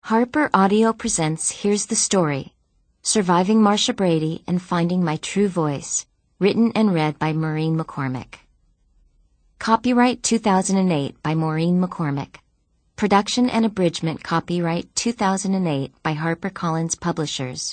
Harper Audio presents Here's the Story, Surviving Marsha Brady and Finding My True Voice, written and read by Maureen McCormick. Copyright 2008 by Maureen McCormick. Production and abridgment copyright 2008 by HarperCollins Publishers.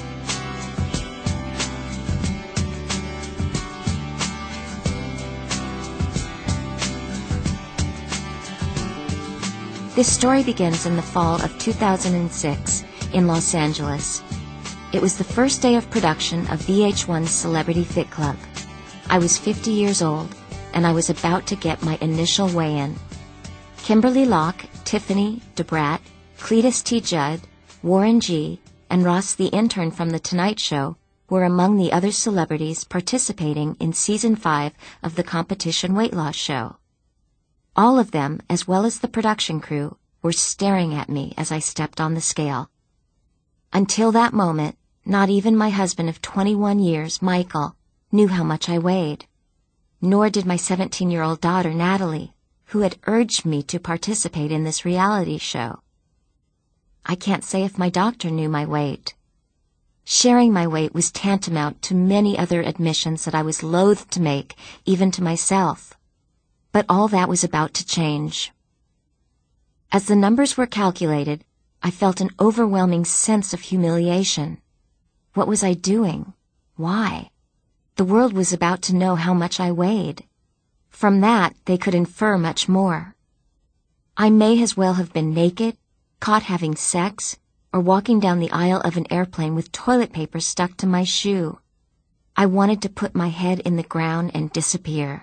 This story begins in the fall of 2006 in Los Angeles. It was the first day of production of VH1's Celebrity Fit Club. I was 50 years old, and I was about to get my initial weigh-in. Kimberly Locke, Tiffany, DeBrat, Cletus T. Judd, Warren G., and Ross the intern from The Tonight Show were among the other celebrities participating in Season 5 of the competition weight loss show. All of them, as well as the production crew, were staring at me as I stepped on the scale. Until that moment, not even my husband of 21 years, Michael, knew how much I weighed. Nor did my 17-year-old daughter, Natalie, who had urged me to participate in this reality show. I can't say if my doctor knew my weight. Sharing my weight was tantamount to many other admissions that I was loath to make, even to myself. But all that was about to change. As the numbers were calculated, I felt an overwhelming sense of humiliation. What was I doing? Why? The world was about to know how much I weighed. From that, they could infer much more. I may as well have been naked, caught having sex, or walking down the aisle of an airplane with toilet paper stuck to my shoe. I wanted to put my head in the ground and disappear.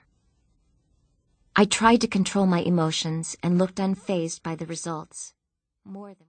I tried to control my emotions and looked unfazed by the results. More than